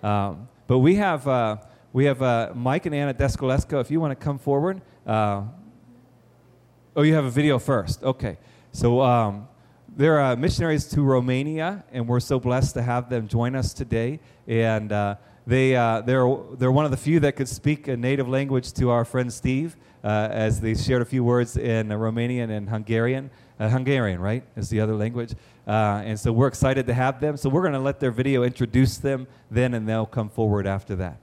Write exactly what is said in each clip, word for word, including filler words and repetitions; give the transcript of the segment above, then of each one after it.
Um, but we have uh, we have uh, Mike and Anna Descolesco. If you want to come forward. Uh, oh, you have a video first. Okay. So um, they're uh, missionaries to Romania, and we're so blessed to have them join us today. And uh, they uh, they're they're one of the few that could speak a native language to our friend Steve, uh, as they shared a few words in uh, Romanian and Hungarian. Uh, Hungarian, right, is the other language. Uh, and so we're excited to have them. So we're going to let their video introduce them then, and they'll come forward after that.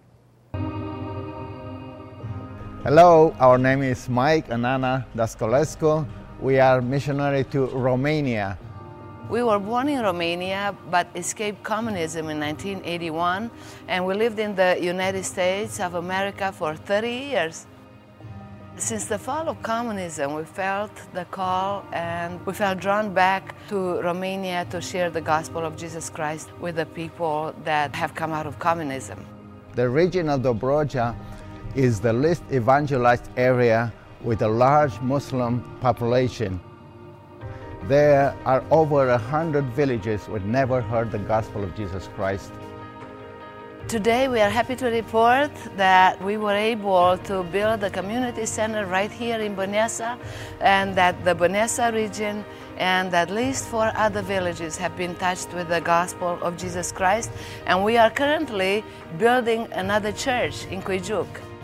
Hello, our name is Mike and Anna Dascolescu. We are missionary to Romania. We were born in Romania but escaped communism in nineteen eighty-one, and we lived in the United States of America for thirty years. Since the fall of communism, we felt the call and we felt drawn back to Romania to share the gospel of Jesus Christ with the people that have come out of communism. The region of Dobroja is the least evangelized area with a large Muslim population. There are over a hundred villages which never heard the gospel of Jesus Christ. Today we are happy to report that we were able to build a community center right here in Băneasa, and that the Băneasa region and at least four other villages have been touched with the gospel of Jesus Christ, and we are currently building another church in Cuijuc.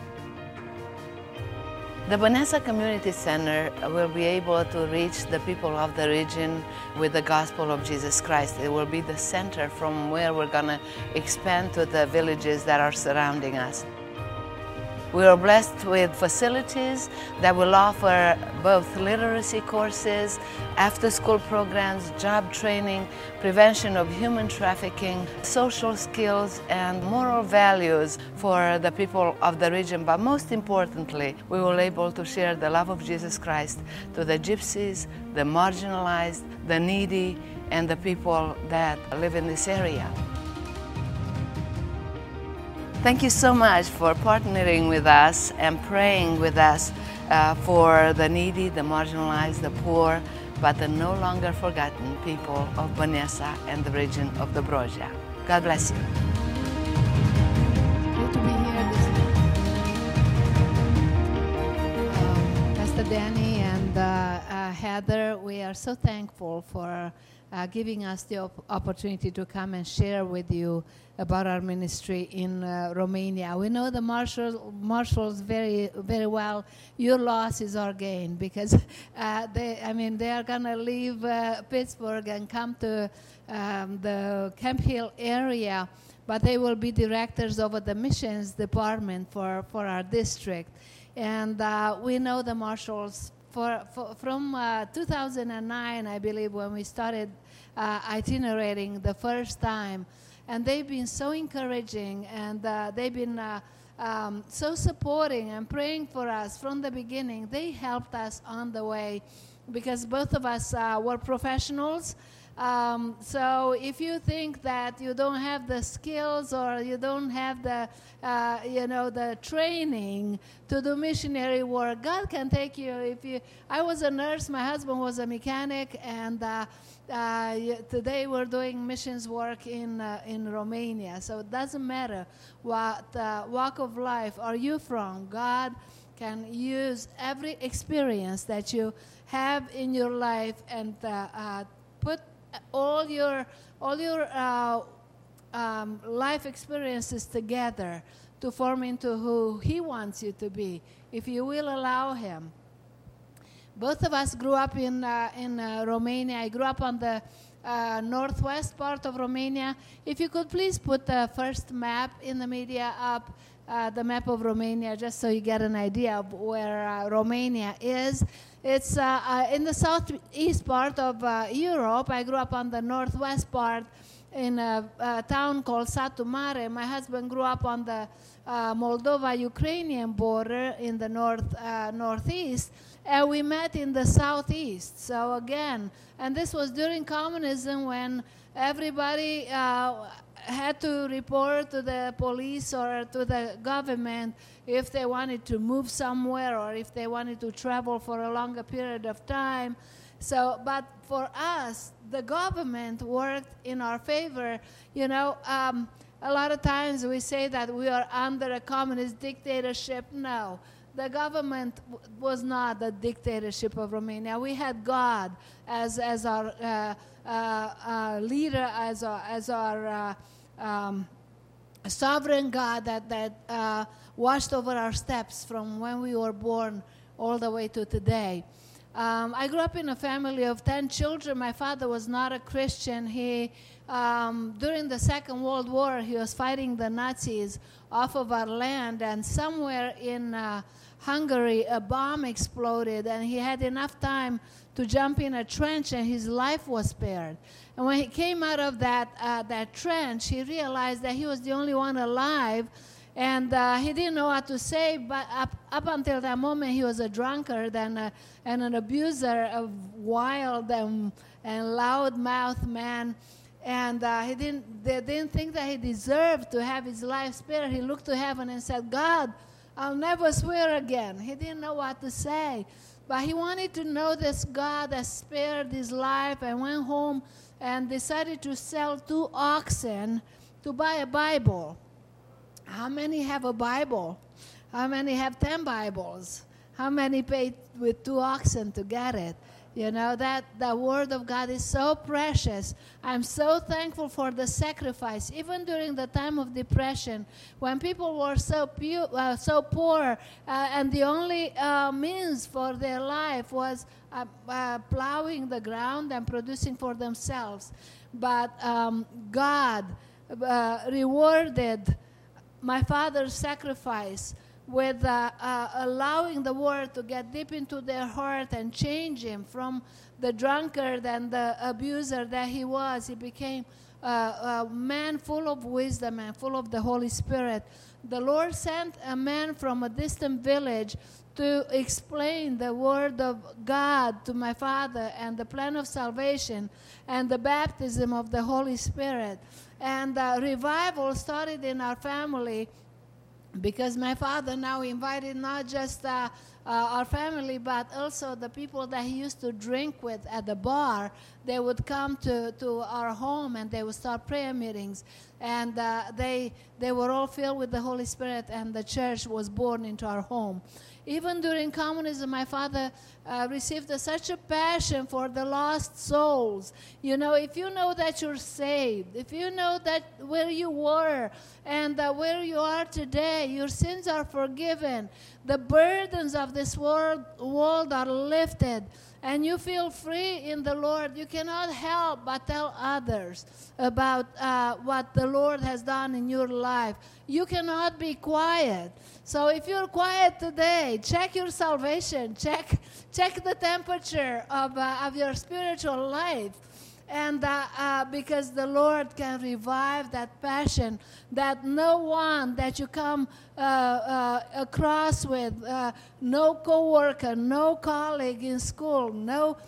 The Băneasa Community Center will be able to reach the people of the region with the gospel of Jesus Christ. It will be the center from where we're going to expand to the villages that are surrounding us. We are blessed with facilities that will offer both literacy courses, after-school programs, job training, prevention of human trafficking, social skills, and moral values for the people of the region. But most importantly, we will be able to share the love of Jesus Christ to the gypsies, the marginalized, the needy, and the people that live in this area. Thank you so much for partnering with us and praying with us uh, for the needy, the marginalized, the poor, but the no longer forgotten people of Băneasa and the region of Dobroja. God bless you. Good to be here this um, Pastor Danny and uh, uh, Heather, we are so thankful for uh, giving us the op opportunity to come and share with you about our ministry in uh, Romania. We know the marshals, marshals very, very well. Your loss is our gain, because uh, they, I mean, they are gonna leave uh, Pittsburgh and come to um, the Camp Hill area, but they will be directors over the missions department for, for our district. And uh, we know the marshals for, for, from uh, two thousand nine, I believe, when we started uh, itinerating the first time. And they've been so encouraging, and uh, they've been uh, um, so supporting and praying for us from the beginning. They helped us on the way, because both of us uh, were professionals. Um, so if you think that you don't have the skills or you don't have the, uh, you know, the training to do missionary work, God can take you. If you, I was a nurse, my husband was a mechanic, and uh, uh, today we're doing missions work in uh, in Romania. So it doesn't matter what uh, walk of life are you from. God can use every experience that you have in your life and uh, uh, put all your all your uh, um, life experiences together to form into who He wants you to be, if you will allow Him. Both of us grew up in uh, in uh, Romania. I grew up on the uh, northwest part of Romania. If you could please put the first map in the media up, uh, the map of Romania, just so you get an idea of where uh, Romania is. It's uh, uh, in the southeast part of uh, Europe. I grew up on the northwest part in a, a town called Satu Mare. My husband grew up on the uh, Moldova-Ukrainian border in the north uh, northeast, and we met in the southeast. So again, and this was during communism, when everybody uh, had to report to the police or to the government if they wanted to move somewhere or if they wanted to travel for a longer period of time. So, but for us, the government worked in our favor. You know, um, a lot of times we say that we are under a communist dictatorship. No, the government w- was not the dictatorship of Romania. We had God as as our uh, uh, uh, leader, as our, as our uh, um, sovereign God that that uh, watched over our steps from when we were born all the way to today. Um, I grew up in a family of ten children. My father was not a Christian. He, um, during the Second World War, he was fighting the Nazis off of our land, and somewhere in uh, Hungary, a bomb exploded, and he had enough time to jump in a trench, and his life was spared. And when he came out of that uh, that trench, he realized that he was the only one alive. And uh, he didn't know what to say, but up, up until that moment, he was a drunkard and, a, and an abuser, a wild and, and loud-mouthed man. And uh, he didn't, they didn't think that he deserved to have his life spared. He looked to heaven and said, God, I'll never swear again. He didn't know what to say. But he wanted to know this God that spared his life, and went home and decided to sell two oxen to buy a Bible. How many have a Bible? How many have ten Bibles? How many paid with two oxen to get it? You know, that the Word of God is so precious. I'm so thankful for the sacrifice. Even during the time of depression, when people were so, pu- uh, so poor, uh, and the only uh, means for their life was uh, uh, plowing the ground and producing for themselves. But um, God uh, rewarded my father's sacrifice with uh, uh, allowing the Word to get deep into their heart and change him from the drunkard and the abuser that he was. He became uh, a man full of wisdom and full of the Holy Spirit. The Lord sent a man from a distant village to explain the Word of God to my father, and the plan of salvation and the baptism of the Holy Spirit. And uh, revival started in our family, because my father now invited not just uh, uh, our family, but also the people that he used to drink with at the bar. They would come to, to our home, and they would start prayer meetings. And uh, they, they were all filled with the Holy Spirit, and the church was born into our home. Even during communism, my father uh, received a, such a passion for the lost souls. You know, if you know that you're saved, if you know that where you were and uh, where you are today, your sins are forgiven, the burdens of this world, world are lifted, and you feel free in the Lord, you cannot help but tell others about uh, what the Lord has done in your life. You cannot be quiet. So if you're quiet today, check your salvation, check check the temperature of, uh, of your spiritual life. And uh, uh, because the Lord can revive that passion that no one that you come uh, uh, across with, uh, no coworker, no colleague in school, no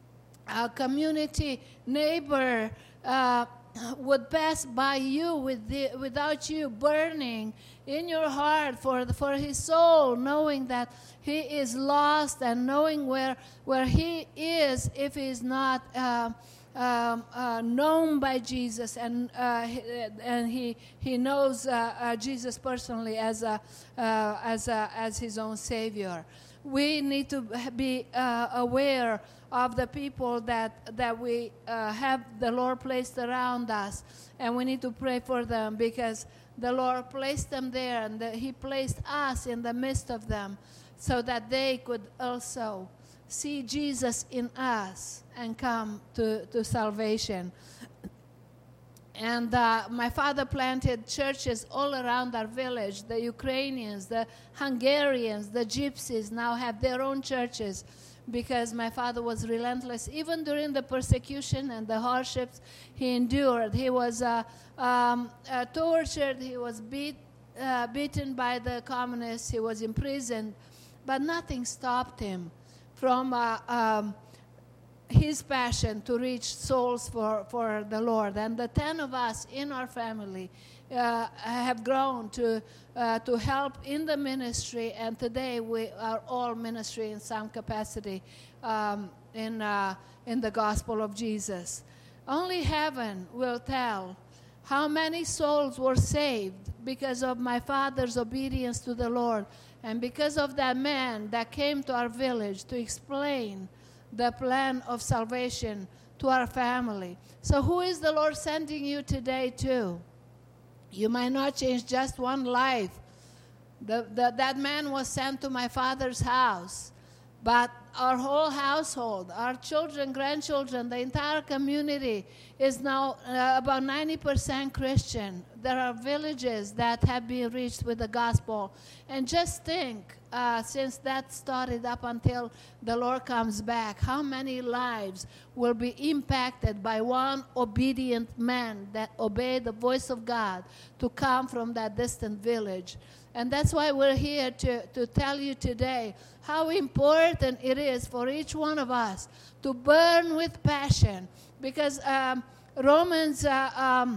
uh, community neighbor uh, would pass by you with the, without you burning in your heart for the, for his soul, knowing that he is lost, and knowing where where he is if he is not Uh, Um, uh, known by Jesus, and uh, he, and he he knows uh, uh, Jesus personally as a, uh, as a, as his own Savior. We need to be uh, aware of the people that that we uh, have the Lord placed around us, and we need to pray for them, because the Lord placed them there, and the, he placed us in the midst of them, so that they could also see Jesus in us and come to, to salvation. And uh, my father planted churches all around our village. The Ukrainians, the Hungarians, the Gypsies now have their own churches, because my father was relentless. Even during the persecution and the hardships he endured, he was uh, um, uh, tortured, he was beat, uh, beaten by the communists, he was imprisoned, but nothing stopped him from uh, um, his passion to reach souls for, for the Lord. And the ten of us in our family uh, have grown to, uh, to help in the ministry, and today we are all ministry in some capacity um, in, uh, in the gospel of Jesus. Only heaven will tell how many souls were saved because of my father's obedience to the Lord, and because of that man that came to our village to explain the plan of salvation to our family. So who is the Lord sending you today to? You might not change just one life. The, the, that man was sent to my father's house, but our whole household, our children, grandchildren, the entire community is now uh, about ninety percent Christian. There are villages that have been reached with the gospel. And just think, uh, since that started up until the Lord comes back, how many lives will be impacted by one obedient man that obeyed the voice of God to come from that distant village. And that's why we're here to, to tell you today how important it is for each one of us to burn with passion. Because um, Romans uh, um,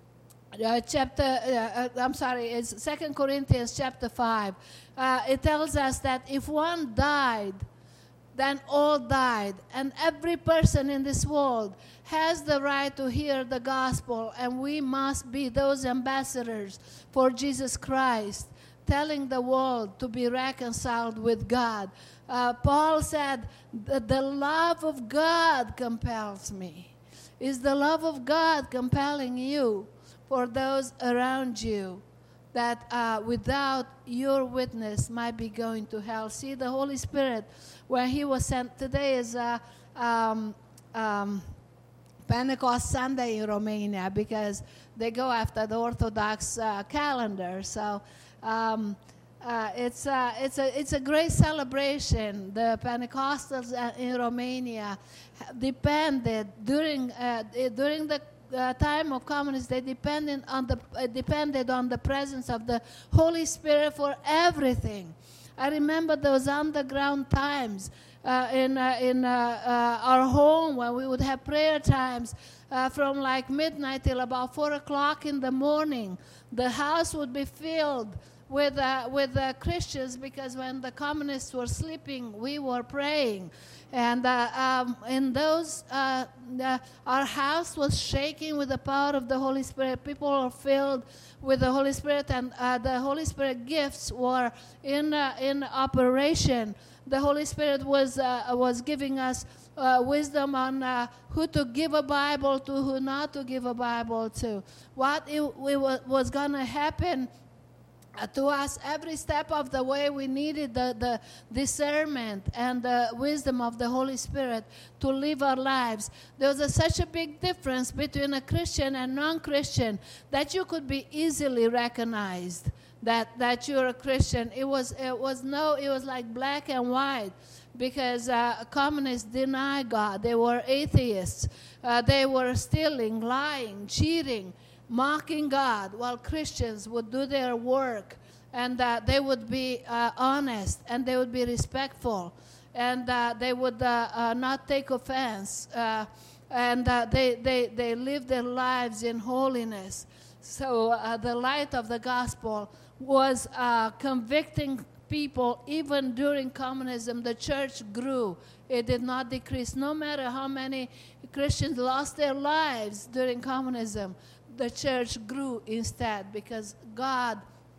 uh, chapter, uh, uh, I'm sorry, it's Second Corinthians chapter five. Uh, it tells us that if one died, then all died. And every person in this world has the right to hear the gospel. And we must be those ambassadors for Jesus Christ, telling the world to be reconciled with God. Uh, Paul said, the love of God compels me. Is the love of God compelling you for those around you that uh, without your witness might be going to hell? See, the Holy Spirit, when he was sent, today is a um, um, Pentecost Sunday in Romania, because they go after the Orthodox uh, calendar. So Um, uh, it's, uh, it's, a, it's a great celebration. The Pentecostals uh, in Romania depended, during, uh, during the uh, time of communists, they depended on, the, uh, depended on the presence of the Holy Spirit for everything. I remember those underground times uh, in, uh, in uh, uh, our home when we would have prayer times uh, from like midnight till about four o'clock in the morning. The house would be filled with, uh, with uh, Christians, because when the communists were sleeping, we were praying. And uh, um, in those, uh, uh, our house was shaking with the power of the Holy Spirit. People were filled with the Holy Spirit, and uh, the Holy Spirit gifts were in, uh, in operation. The Holy Spirit was, uh, was giving us uh, wisdom on uh, who to give a Bible to, who not to give a Bible to. What it, it was going to happen Uh, to us every step of the way. We needed the, the discernment and the wisdom of the Holy Spirit to live our lives. There was a, such a big difference between a Christian and non-Christian that you could be easily recognized that, that you're a Christian. It was, it was no, it was like black and white, because uh, communists deny God. They were atheists. Uh, they were stealing, lying, cheating, mocking God, while Christians would do their work, and uh, they would be uh, honest, and they would be respectful, and uh, they would uh, uh, not take offense, uh, and uh, they, they, they live their lives in holiness. So uh, the light of the gospel was uh, convicting people. Even during communism, the church grew. It did not decrease. No matter how many Christians lost their lives during communism, the church grew instead, because God,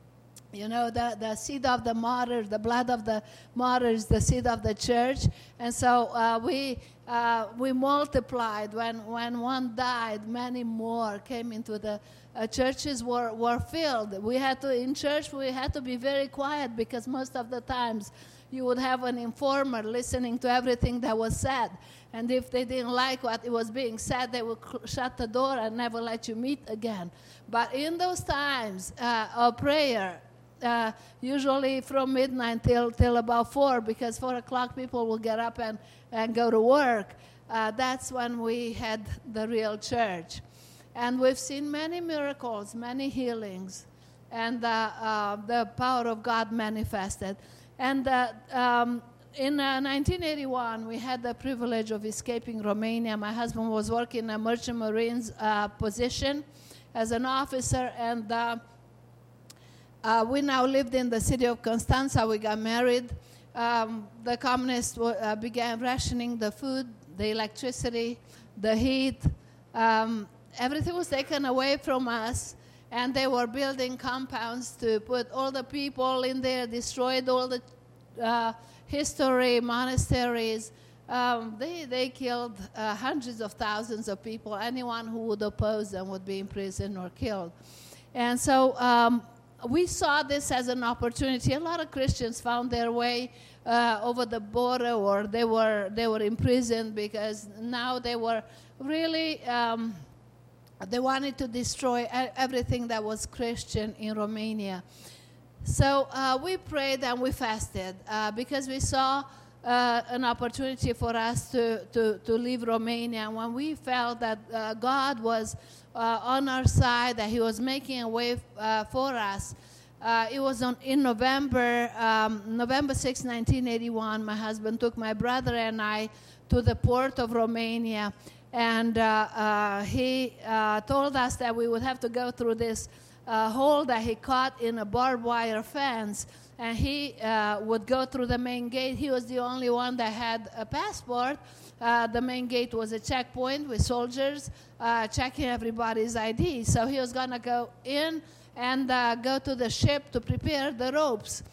you know, the, the seed of the martyrs, the blood of the martyrs, the seed of the church. And so uh, we uh, we multiplied. When, when one died, many more came into the uh, churches were, were filled. We had to, in church, we had to be very quiet, because most of the times you would have an informer listening to everything that was said. And if they didn't like what it was being said, they would shut the door and never let you meet again. But in those times uh, of prayer, uh, usually from midnight till, till about four, because four o'clock people will get up and, and go to work, uh, that's when we had the real church. And we've seen many miracles, many healings, and uh, uh, the power of God manifested. And uh, um, in uh, nineteen eighty-one, we had the privilege of escaping Romania. My husband was working in a merchant marines uh, position as an officer, and uh, uh, we now lived in the city of Constanța. We got married. Um, the communists w- uh, began rationing the food, the electricity, the heat, um, everything was taken away from us, and they were building compounds to put all the people in there, destroyed all the uh, history, monasteries. Um, they, they killed uh, hundreds of thousands of people. Anyone who would oppose them would be imprisoned or killed. And so um, we saw this as an opportunity. A lot of Christians found their way uh, over the border, or they were, they were imprisoned because now they were really, um, they wanted to destroy everything that was Christian in Romania. So uh, we prayed and we fasted uh, because we saw Uh, an opportunity for us to, to, to leave Romania. When we felt that uh, God was uh, on our side, that he was making a way uh, for us, uh, it was on, in November, um, November sixth, nineteen eighty-one, my husband took my brother and I to the port of Romania, and uh, uh, he uh, told us that we would have to go through this uh, hole that he caught in a barbed wire fence. And he uh, would go through the main gate. He was the only one that had a passport. Uh, the main gate was a checkpoint with soldiers uh, checking everybody's I D. So he was going to go in and uh, go to the ship to prepare the ropes.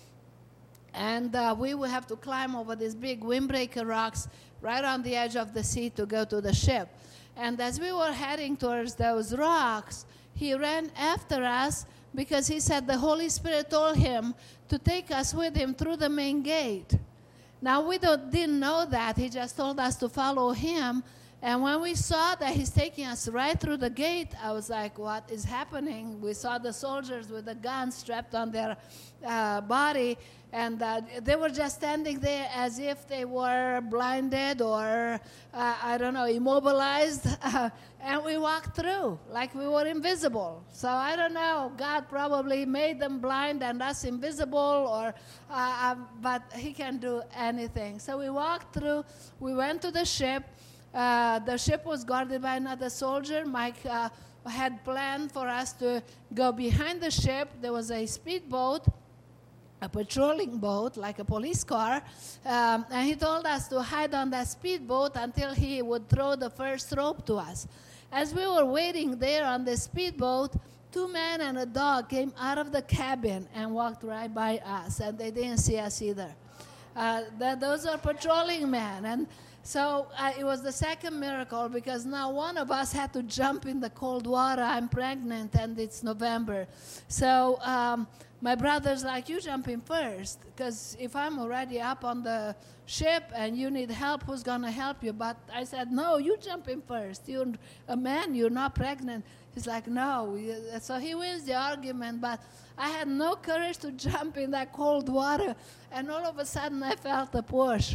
And uh, we would have to climb over these big windbreaker rocks right on the edge of the sea to go to the ship. And as we were heading towards those rocks, he ran after us because he said the Holy Spirit told him to take us with him through the main gate. Now, we don't, didn't know that. He just told us to follow him. And when we saw that he's taking us right through the gate, I was like, what is happening? We saw the soldiers with the guns strapped on their uh, body, and uh, they were just standing there as if they were blinded or, uh, I don't know, immobilized. And we walked through like we were invisible. So I don't know, God probably made them blind and us invisible, or, uh, um, but he can do anything. So we walked through, we went to the ship. Uh, the ship was guarded by another soldier. Mike uh, had planned for us to go behind the ship. There was a speedboat, a patrolling boat, like a police car, um, and he told us to hide on that speedboat until he would throw the first rope to us. As we were waiting there on the speedboat, two men and a dog came out of the cabin and walked right by us, and they didn't see us either. Uh, that, those are patrolling men. And so uh, it was the second miracle, because now one of us had to jump in the cold water. I'm pregnant and it's November. So um, my brother's like, you jump in first, because if I'm already up on the ship and you need help, who's going to help you? But I said, no, you jump in first. You're a man, you're not pregnant. He's like, no. So he wins the argument, but I had no courage to jump in that cold water. And all of a sudden I felt a push.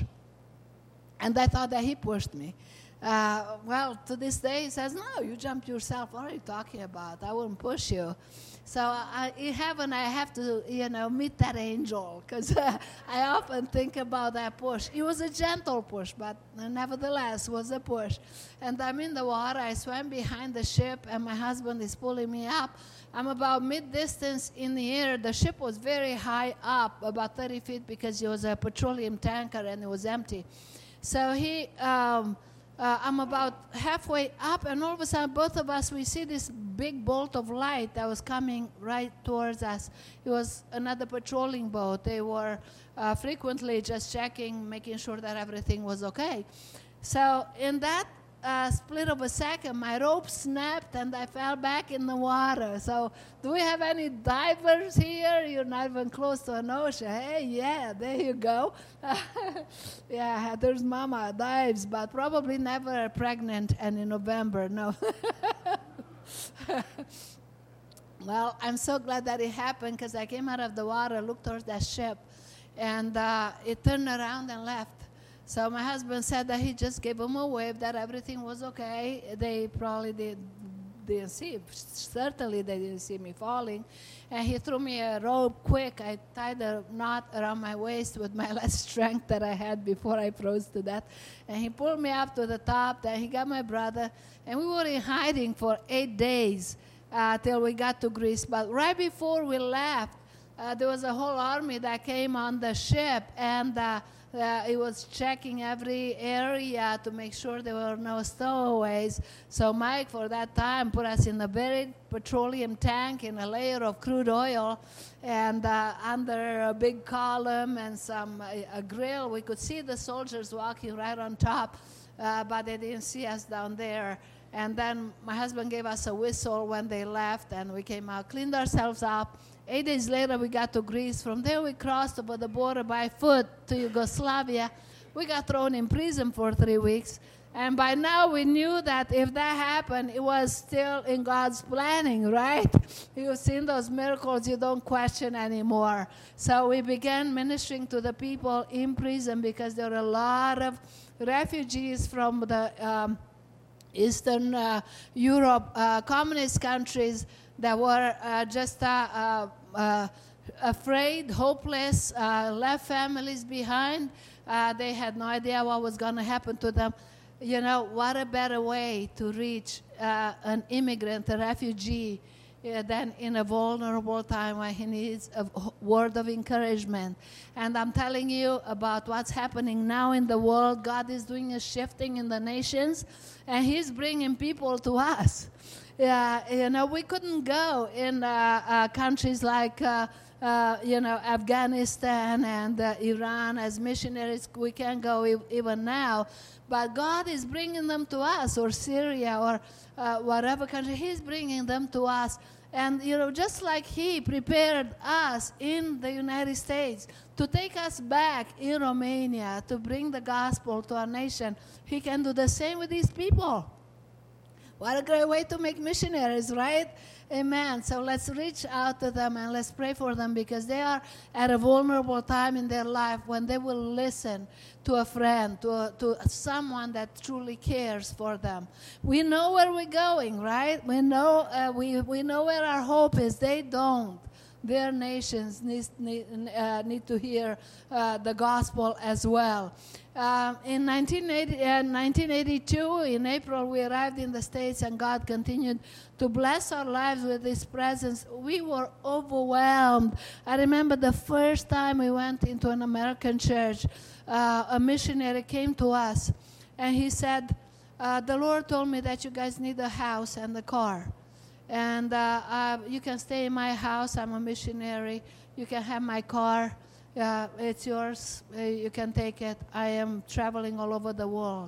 And I thought that he pushed me. Uh, well, to this day, he says, no, you jumped yourself. What are you talking about? I wouldn't push you. So I, in heaven, I have to, you know, meet that angel, because uh, I often think about that push. It was a gentle push, but nevertheless was a push. And I'm in the water. I swam behind the ship, and my husband is pulling me up. I'm about mid-distance in the air. The ship was very high up, about thirty feet, because it was a petroleum tanker and it was empty. So he, um, uh, I'm about halfway up, and all of a sudden, both of us, we see this big bolt of light that was coming right towards us. It was another patrolling boat. They were uh, frequently just checking, making sure that everything was okay. So in that uh, split of a second, my rope snapped, and I fell back in the water. So do we have any divers here? You're not even close to an ocean. Hey, yeah, there you go. Yeah, there's Mama dives, but probably never pregnant and in November, no. Well, I'm so glad that it happened, because I came out of the water, looked towards that ship, and uh, it turned around and left. So my husband said that he just gave them a wave, that everything was okay. They probably did, didn't see, certainly they didn't see me falling. And he threw me a rope quick. I tied a knot around my waist with my less strength that I had before I froze to death. And he pulled me up to the top. Then he got my brother. And we were in hiding for eight days uh, till we got to Greece. But right before we left, uh, there was a whole army that came on the ship, and uh, uh, it was checking every area to make sure there were no stowaways. So Mike, for that time, put us in a buried petroleum tank in a layer of crude oil, and uh, under a big column and some a, a grill, we could see the soldiers walking right on top, uh, but they didn't see us down there. And then my husband gave us a whistle when they left, and we came out, cleaned ourselves up. Eight days later, we got to Greece. From there, we crossed over the border by foot to Yugoslavia. We got thrown in prison for three weeks. And by now, we knew that if that happened, it was still in God's planning, right? You've seen those miracles you don't question anymore. So we began ministering to the people in prison because there were a lot of refugees from the um, Eastern uh, Europe, uh, communist countries that were uh, just uh, uh, uh, afraid, hopeless, uh, left families behind. Uh, they had no idea what was going to happen to them. You know, what a better way to reach uh, an immigrant, a refugee, uh, than in a vulnerable time when he needs a word of encouragement. And I'm telling you about what's happening now in the world. God is doing a shifting in the nations, and he's bringing people to us. Yeah, you know, we couldn't go in uh, uh, countries like, uh, uh, you know, Afghanistan and uh, Iran as missionaries. We can't go e- even now. But God is bringing them to us, or Syria, or uh, whatever country. He's bringing them to us. And, you know, just like he prepared us in the United States to take us back in Romania, to bring the gospel to our nation, he can do the same with these people. What a great way to make missionaries, right? Amen. So let's reach out to them and let's pray for them, because they are at a vulnerable time in their life when they will listen to a friend, to, a, to someone that truly cares for them. We know where we're going, right? We know, uh, we, we know where our hope is. They don't. Their nations need, need, uh, need to hear uh, the gospel as well. Uh, in nineteen eighty, uh, nineteen eighty-two, in April, we arrived in the States, and God continued to bless our lives with his presence. We were overwhelmed. I remember the first time we went into an American church, uh, a missionary came to us, and he said, uh, the Lord told me that you guys need a house and a car. And uh, uh, you can stay in my house. I'm a missionary. You can have my car. Uh, it's yours. Uh, you can take it. I am traveling all over the world.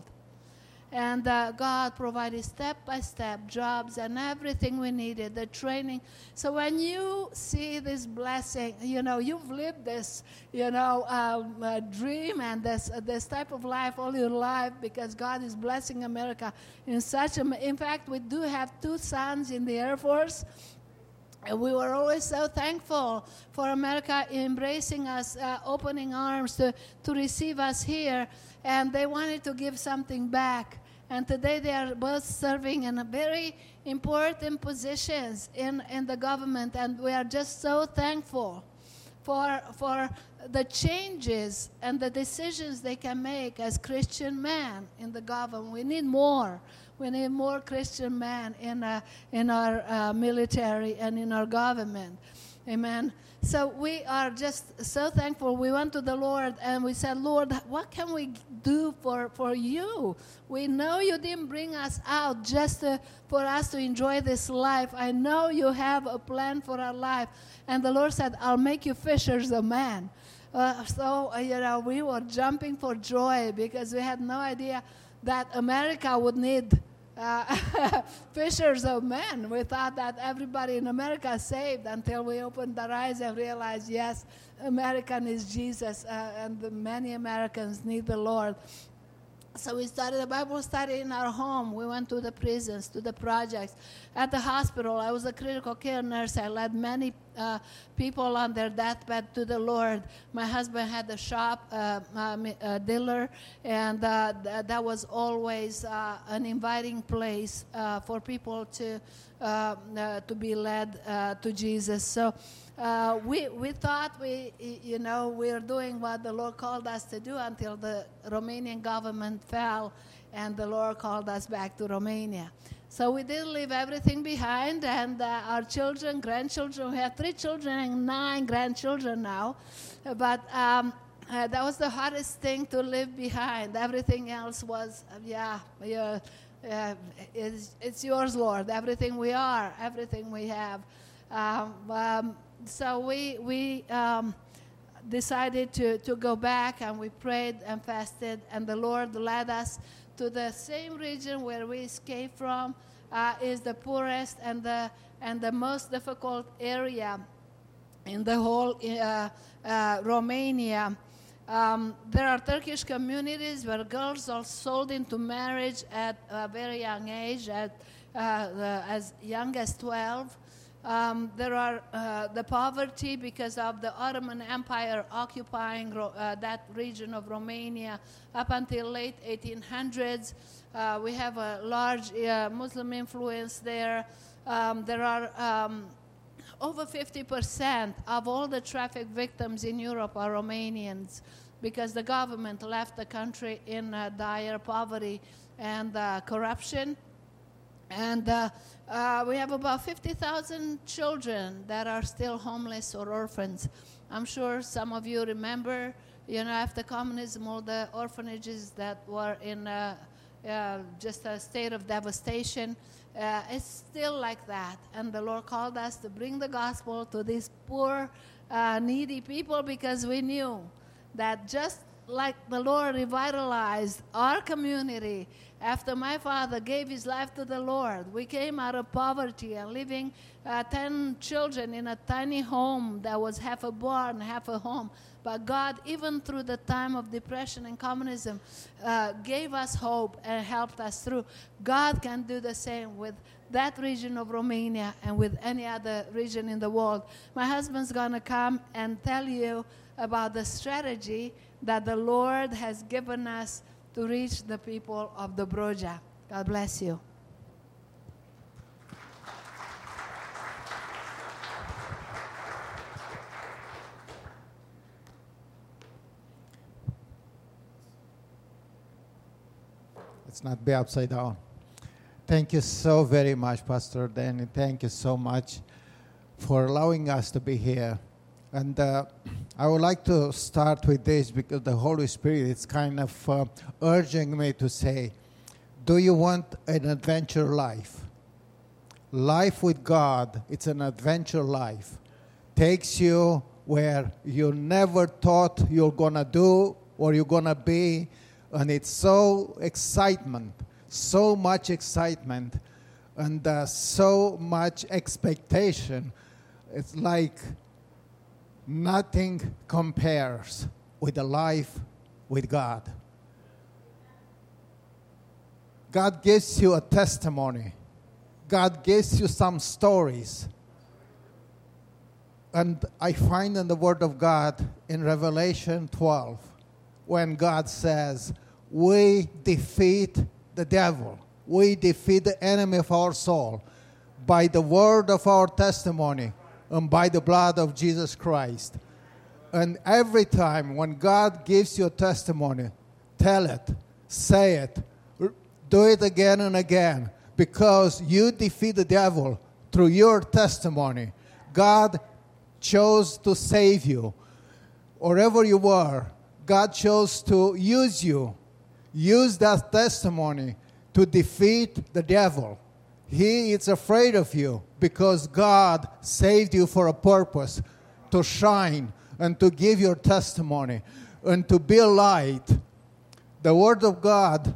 And uh, God provided step-by-step jobs and everything we needed, the training. So when you see this blessing, you know, you've lived this, you know, um, uh, dream and this uh, this type of life all your life, because God is blessing America in such a... In fact, we do have two sons in the Air Force. And we were always so thankful for America embracing us, uh, opening arms to, to receive us here. And they wanted to give something back. And today they are both serving in a very important positions in, in the government. And we are just so thankful for, for the changes and the decisions they can make as Christian men in the government. We need more. We need more Christian men in, uh, in our uh, military and in our government. Amen. So we are just so thankful. We went to the Lord and we said, Lord, what can we do for, for you? We know you didn't bring us out just to, for us to enjoy this life. I know you have a plan for our life. And the Lord said, I'll make you fishers of men. Uh, so, uh, you know, we were jumping for joy because we had no idea that America would need Uh, fishers of men. We thought that everybody in America is saved until we opened our eyes and realized, yes, American is Jesus, uh, and the many Americans need the Lord. So we started a Bible study in our home. We went to the prisons, to the projects. At the hospital, I was a critical care nurse. I led many uh, people on their deathbed to the Lord. My husband had a shop, uh, a dealer, and uh, th- that was always uh, an inviting place uh, for people to uh, uh, to be led uh, to Jesus. So uh, we we thought we you know we were doing what the Lord called us to do until the Romanian government fell, and the Lord called us back to Romania. So we did leave everything behind, and uh, our children, grandchildren, we have three children and nine grandchildren now. But um, uh, that was the hardest thing to leave behind. Everything else was, uh, yeah, yeah uh, it's, it's yours, Lord. Everything we are, everything we have. Um, um, so we we um, decided to, to go back, and we prayed and fasted, and the Lord led us to the same region where we escaped from. Uh, is the poorest and the and the most difficult area in the whole uh, uh, Romania. Um, there are Turkish communities where girls are sold into marriage at a very young age, at uh, the, as young as twelve. Um, there are uh, the poverty because of the Ottoman Empire occupying ro- uh, that region of Romania up until late eighteen hundreds. Uh, we have a large uh, Muslim influence there. Um, there are um, over fifty percent of all the traffic victims in Europe are Romanians because the government left the country in uh, dire poverty and uh, corruption. And uh, uh, we have about fifty thousand children that are still homeless or orphans. I'm sure some of you remember, you know, after communism, all the orphanages that were in uh, uh, just a state of devastation. Uh, it's still like that. And the Lord called us to bring the gospel to these poor, uh, needy people because we knew that just like the Lord revitalized our community after my father gave his life to the Lord. We came out of poverty and living uh, ten children in a tiny home that was half a barn, half a home. But God, even through the time of depression and communism, uh, gave us hope and helped us through. God can do the same with that region of Romania and with any other region in the world. My husband's going to come and tell you about the strategy that the Lord has given us to reach the people of Dobroja. God bless you. Let's not be upside down. Thank you so very much, Pastor Danny. Thank you so much for allowing us to be here. And uh, I would like to start with this because the Holy Spirit is kind of uh, urging me to say, do you want an adventure life? Life with God, it's an adventure life. Takes you where you never thought you're going to do or you're going to be. And it's so excitement, so much excitement, and uh, so much expectation. It's like nothing compares with a life with God. God gives you a testimony. God gives you some stories. And I find in the Word of God in Revelation twelve, when God says, we defeat the devil. We defeat the enemy of our soul by the word of our testimony and by the blood of Jesus Christ. And every time when God gives you a testimony, tell it, say it, do it again and again, because you defeat the devil through your testimony. God chose to save you. Wherever you were, God chose to use you. Use that testimony to defeat the devil. He is afraid of you because God saved you for a purpose, to shine and to give your testimony and to be a light. The Word of God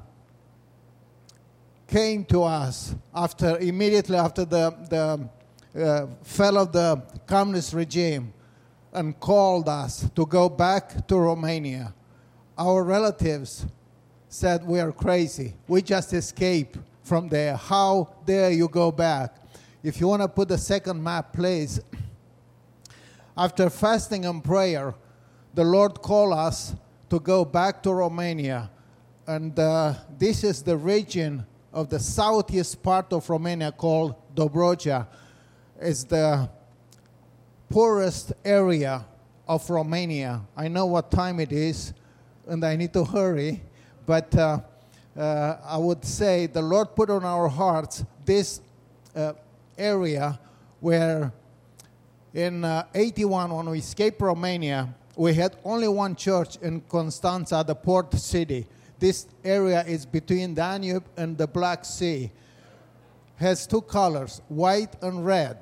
came to us after immediately after the, the uh, fell of the communist regime and called us to go back to Romania. Our relatives said, we are crazy. We just escaped from there. How dare you go back? If you want to put the second map, please. After fasting and prayer, the Lord called us to go back to Romania. And uh, this is the region of the southeast part of Romania called Dobroja. It's the poorest area of Romania. I know what time it is, and I need to hurry, but uh, uh, I would say the Lord put on our hearts this uh, area where in uh, eighty-one, when we escaped Romania, we had only one church in Constanța, the port city. This area is between Danube and the Black Sea. Has two colors, white and red.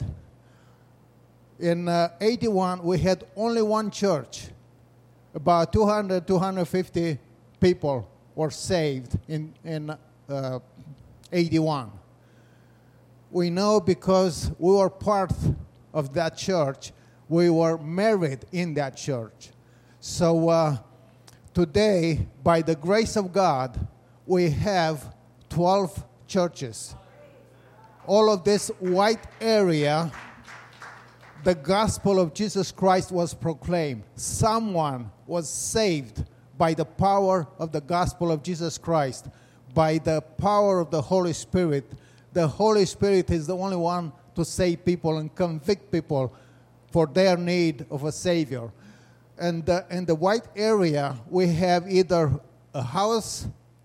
In uh, eighty-one, we had only one church. About two hundred, two hundred fifty people were saved in, in uh, eighty-one. We know because we were part of that church. We were married in that church. So uh, today, by the grace of God, we have twelve churches. All of this white area, the gospel of Jesus Christ was proclaimed. Someone was saved by the power of the gospel of Jesus Christ, by the power of the Holy Spirit. The Holy Spirit is the only one to save people and convict people for their need of a Savior. And uh, in the white area, we have either a house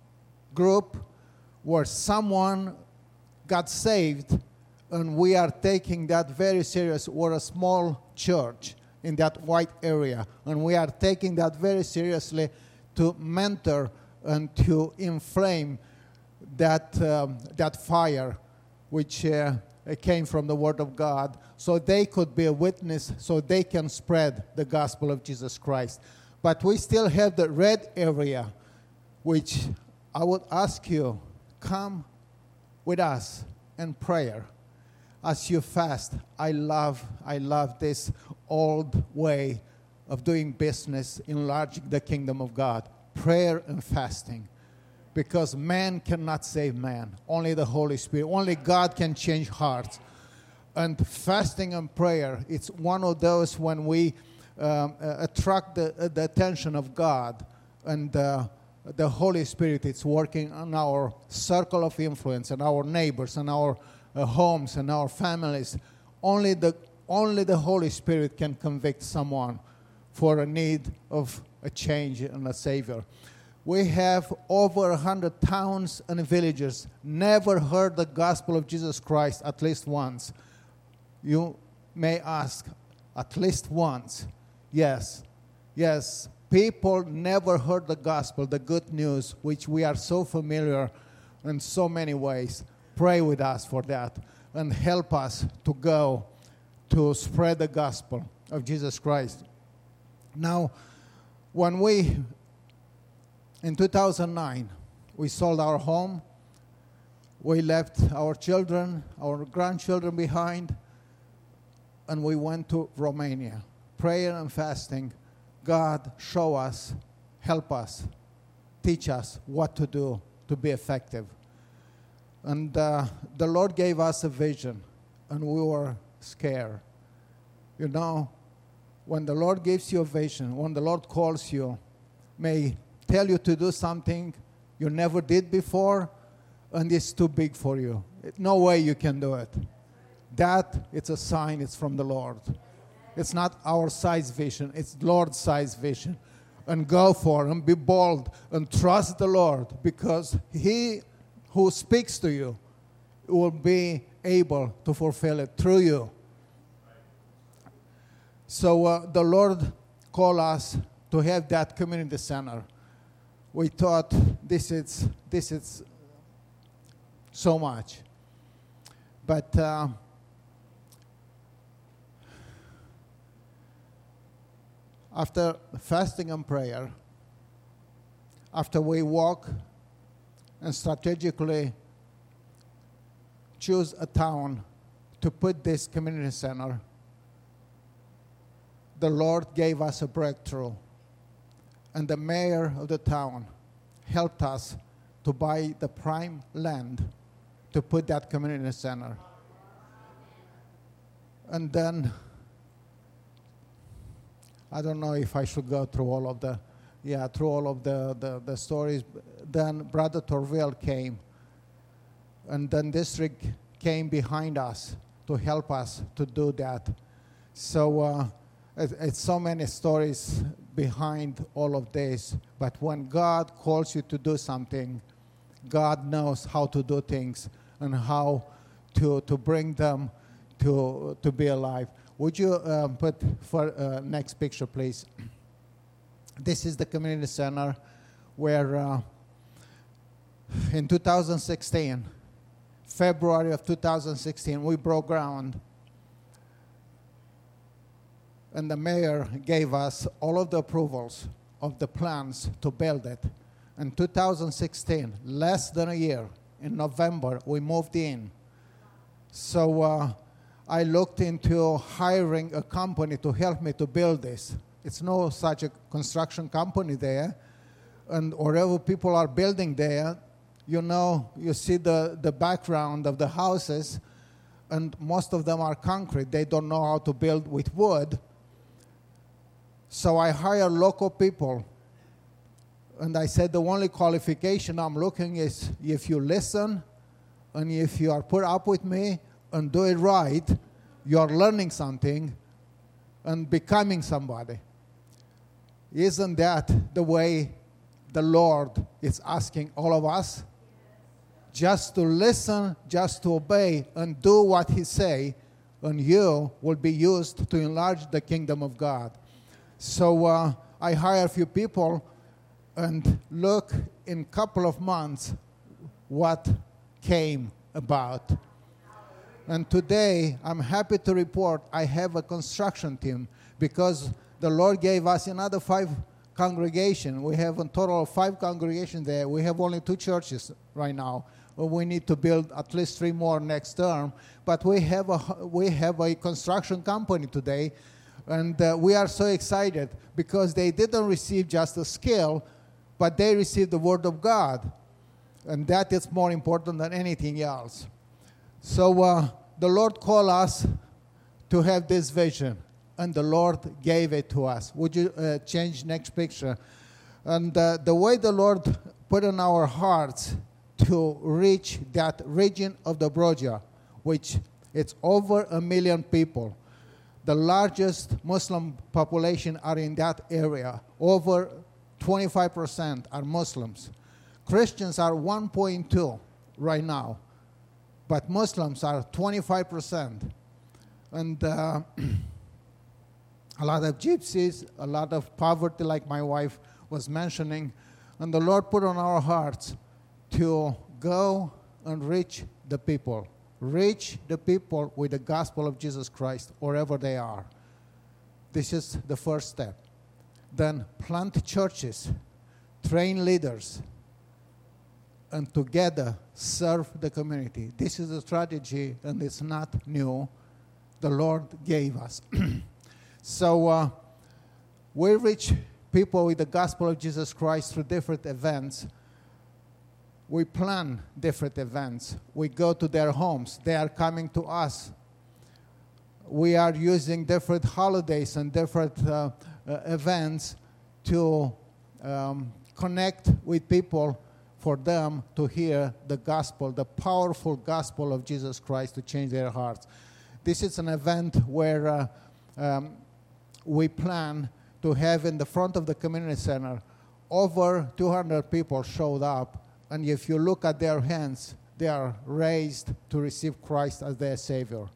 group where someone got saved, and we are taking that very serious. We're a small church in that white area, and we are taking that very seriously to mentor and to inflame that, um, that fire which uh, came from the Word of God, so they could be a witness, so they can spread the gospel of Jesus Christ. But we still have the red area, which I would ask you, come with us in prayer as you fast. I love, I love this old way of doing business, enlarging the kingdom of God, prayer and fasting. Because man cannot save man, only the Holy Spirit, only God can change hearts. And fasting and prayer, it's one of those when we um, uh, attract the, uh, the attention of God, and uh, the Holy Spirit is working on our circle of influence and our neighbors and our uh, homes and our families. Only the, only the Holy Spirit can convict someone for a need of a change and a Savior. We have over one hundred towns and villages never heard the gospel of Jesus Christ at least once. You may ask, at least once? Yes, yes. People never heard the gospel, the good news, which we are so familiar in so many ways. Pray with us for that and help us to go to spread the gospel of Jesus Christ. Now, when we, in two thousand nine, we sold our home, we left our children, our grandchildren behind, and we went to Romania. Prayer and fasting. God, show us, help us, teach us what to do to be effective. And uh, the Lord gave us a vision, and we were scared. You know, when the Lord gives you a vision, when the Lord calls you, may tell you to do something you never did before, and it's too big for you. No way you can do it. That, it's a sign, it's from the Lord. It's not our size vision, it's Lord's size vision. And go for it, and be bold, and trust the Lord, because He who speaks to you will be able to fulfill it through you. So uh, the Lord called us to have that community center. We thought this is, this is so much. But uh, after fasting and prayer, after we walk and strategically choose a town to put this community center, the Lord gave us a breakthrough. And the mayor of the town helped us to buy the prime land to put that community center. And then, I don't know if I should go through all of the, yeah, through all of the, the, the stories. Then Brother Torville came, and then district came behind us to help us to do that. So uh, it, it's so many stories behind all of this. But when God calls you to do something, God knows how to do things and how to, to bring them to, to be alive. Would you um, put for uh, next picture, please? This is the community center where uh, in two thousand sixteen, February of two thousand sixteen, we broke ground. And the mayor gave us all of the approvals of the plans to build it. In two thousand sixteen, less than a year, in November, we moved in. So uh, I looked into hiring a company to help me to build this. It's no such a construction company there. And wherever people are building there, you know, you see the, the background of the houses, and most of them are concrete. They don't know how to build with wood. So I hire local people. And I said the only qualification I'm looking is if you listen and if you are put up with me and do it right, you are learning something and becoming somebody. Isn't that the way the Lord is asking all of us? Just to listen, just to obey, and do what He say, and you will be used to enlarge the kingdom of God. So uh, I hire a few people, and look in a couple of months what came about. And today, I'm happy to report I have a construction team because the Lord gave us another five congregations. We have a total of five congregations there. We have only two churches right now. We need to build at least three more next term. But we have a, we have a construction company today, and uh, we are so excited because they didn't receive just a skill, but they received the Word of God. And that is more important than anything else. So uh, the Lord called us to have this vision, and the Lord gave it to us. Would you uh, change next picture? And uh, the way the Lord put in our hearts to reach that region of the Dobroja, which it's over a million people. The largest Muslim population are in that area. Over twenty-five percent are Muslims. Christians are one point two right now, but Muslims are twenty-five percent. And uh, a lot of gypsies, a lot of poverty, like my wife was mentioning. And the Lord put on our hearts to go and reach the people. Reach the people with the gospel of Jesus Christ wherever they are. This is the first step. Then plant churches, train leaders, and together serve the community. This is a strategy, and it's not new. The Lord gave us. So uh, we reach people with the gospel of Jesus Christ through different events. We plan different events. We go to their homes. They are coming to us. We are using different holidays and different uh, uh, events to um, connect with people for them to hear the gospel, the powerful gospel of Jesus Christ to change their hearts. This is an event where uh, um, we plan to have in the front of the community center, over two hundred people showed up. And if you look at their hands, they are raised to receive Christ as their Savior.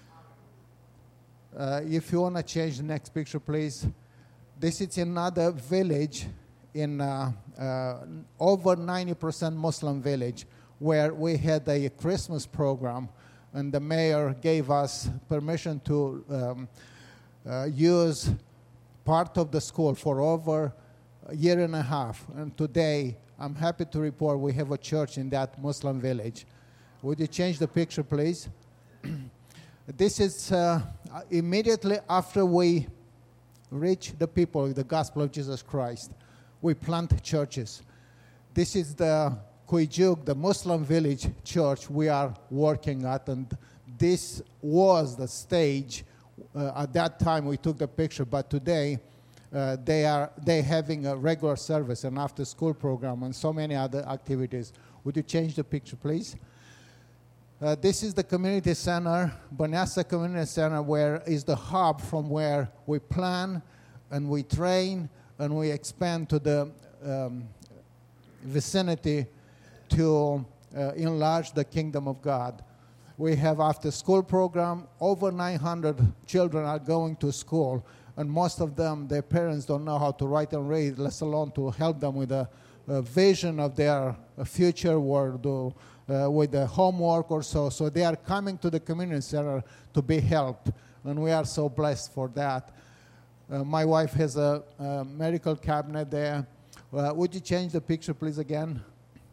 Uh, if you want to change the next picture, please. This is another village in uh, uh, over ninety percent Muslim village where we had a Christmas program, and the mayor gave us permission to um, uh, use part of the school for over a year and a half. And today, I'm happy to report we have a church in that Muslim village. Would you change the picture, please? This is uh, immediately after we reach the people with the gospel of Jesus Christ. We plant churches. This is the Kuijuk, the Muslim village church we are working at, and this was the stage. Uh, at that time we took the picture, but today uh, they are they having a regular service, an after-school program, and so many other activities. Would you change the picture, please? Uh, this is the community center, Băneasa Community Center, where is the hub from where we plan and we train and we expand to the um, vicinity. to uh, enlarge the kingdom of God. We have after-school program. Over nine hundred children are going to school, and most of them, their parents don't know how to write and read, let alone to help them with a, a vision of their uh, future world, or, uh, with the homework or so. So they are coming to the community center to be helped, and we are so blessed for that. Uh, my wife has a, a medical cabinet there. Uh, would you change the picture, please, again?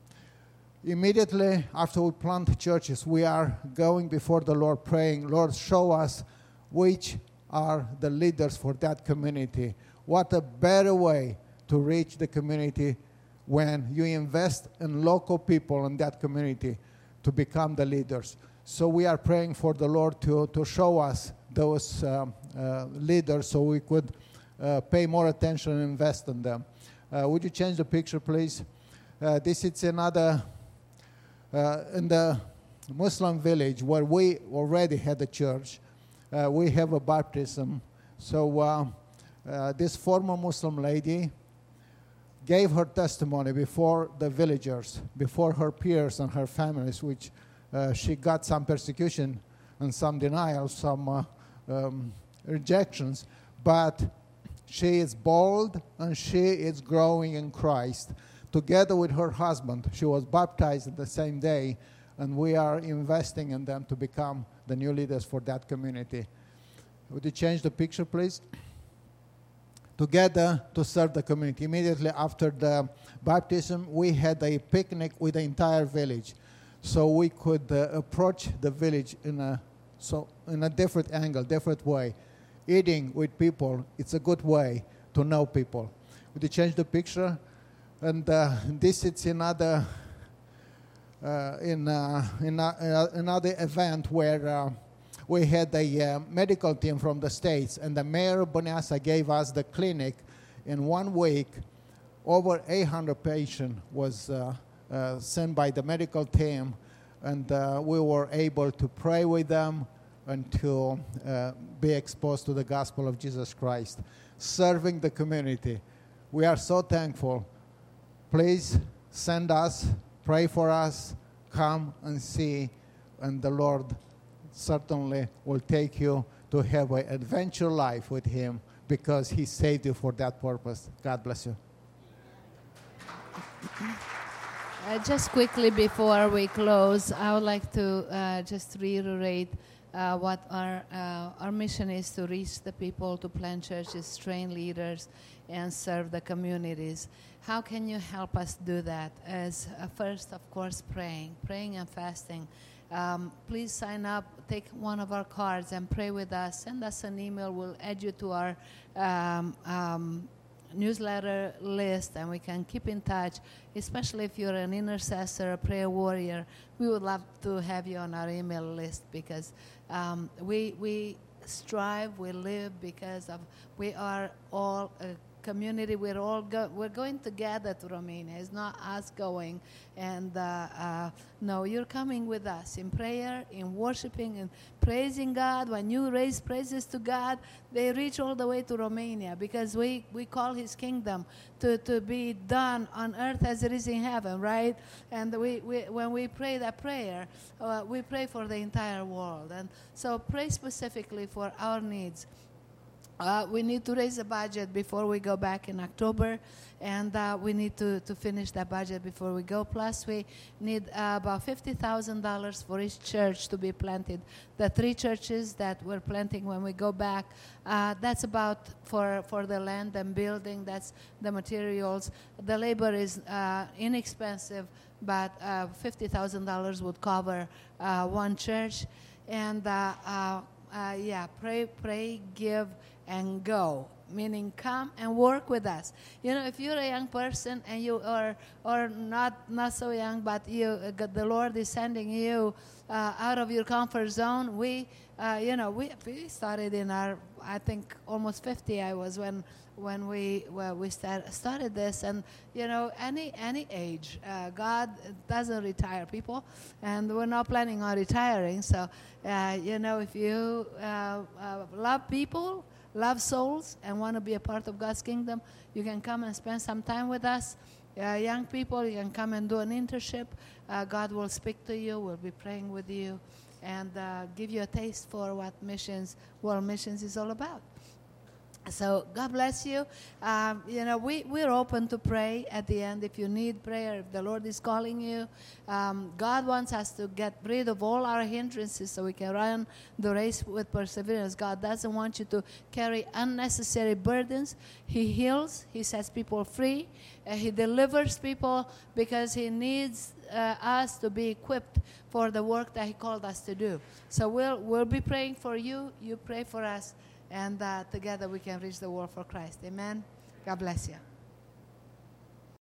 Immediately after we plant churches, we are going before the Lord praying, Lord, show us which are the leaders for that community. What a better way to reach the community when you invest in local people in that community to become the leaders. So we are praying for the Lord to, to show us those um, uh, leaders so we could uh, pay more attention and invest in them. Uh, would you change the picture, please? Uh, this is another... Uh, in the Muslim village where we already had a church, uh, we have a baptism. So uh, uh, this former Muslim lady gave her testimony before the villagers, before her peers and her families, which uh, she got some persecution and some denial, some uh, um, rejections. But she is bold and she is growing in Christ. Together with her husband, she was baptized the same day, and we are investing in them to become the new leaders for that community. Would you change the picture, please? Together to serve the community. Immediately after the baptism, we had a picnic with the entire village, so we could uh, approach the village in a so in a different angle, different way. Eating with people, it's a good way to know people. Would you change the picture? And uh, this is another uh, in, uh, in uh, another event where uh, we had a uh, medical team from the States, and the mayor of Bonassa gave us the clinic. In one week, over eight hundred patients was uh, uh, sent by the medical team, and uh, we were able to pray with them and to uh, be exposed to the gospel of Jesus Christ, serving the community. We are so thankful. Please send us, pray for us, come and see, and the Lord certainly will take you to have an adventure life with Him because He saved you for that purpose. God bless you. Uh, just quickly before we close, I would like to uh, just reiterate uh, what our, uh, our mission is: to reach the people, to plant churches, train leaders, and serve the communities. How can you help us do that? As uh, first, of course, praying, praying and fasting. Um, please sign up, take one of our cards and pray with us. Send us an email. We'll add you to our um, um, newsletter list, and we can keep in touch, especially if you're an intercessor, a prayer warrior. We would love to have you on our email list because um, we, we strive, we live because of, we are all a community. We're all go, we're going together to Romania. It's not us going. And uh, uh, no, you're coming with us in prayer, in worshiping, and praising God. When you raise praises to God, they reach all the way to Romania because we, we call His kingdom to, to be done on earth as it is in heaven, right? And we, we when we pray that prayer, uh, we pray for the entire world. And so pray specifically for our needs. Uh, we need to raise a budget before we go back in October, and uh, we need to, to finish that budget before we go. Plus, we need uh, about fifty thousand dollars for each church to be planted. The three churches that we're planting when we go back, uh, that's about for, for the land and building, that's the materials. The labor is uh, inexpensive, but uh, fifty thousand dollars would cover uh, one church. And uh, uh, uh, yeah, pray, pray, give, and go, meaning come and work with us. You know, if you're a young person and you are or not not so young, but you uh, the Lord is sending you uh, out of your comfort zone. We, uh, you know, we we started in our, I think almost fifty I was when when we well, we start, started this, and you know, any any age, uh, God doesn't retire people, and we're not planning on retiring. So, uh, you know, if you uh, uh, love people, love souls, and want to be a part of God's kingdom, you can come and spend some time with us. Uh, young people, you can come and do an internship. Uh, God will speak to you. We'll be praying with you and uh, give you a taste for what missions, world missions is all about. So God bless you. Um, you know, we, we're open to pray at the end if you need prayer, if the Lord is calling you. Um, God wants us to get rid of all our hindrances so we can run the race with perseverance. God doesn't want you to carry unnecessary burdens. He heals. He sets people free. Uh, he delivers people because he needs uh, us to be equipped for the work that he called us to do. So we'll, we'll be praying for you. You pray for us. And uh, together we can reach the world for Christ. Amen. God bless you.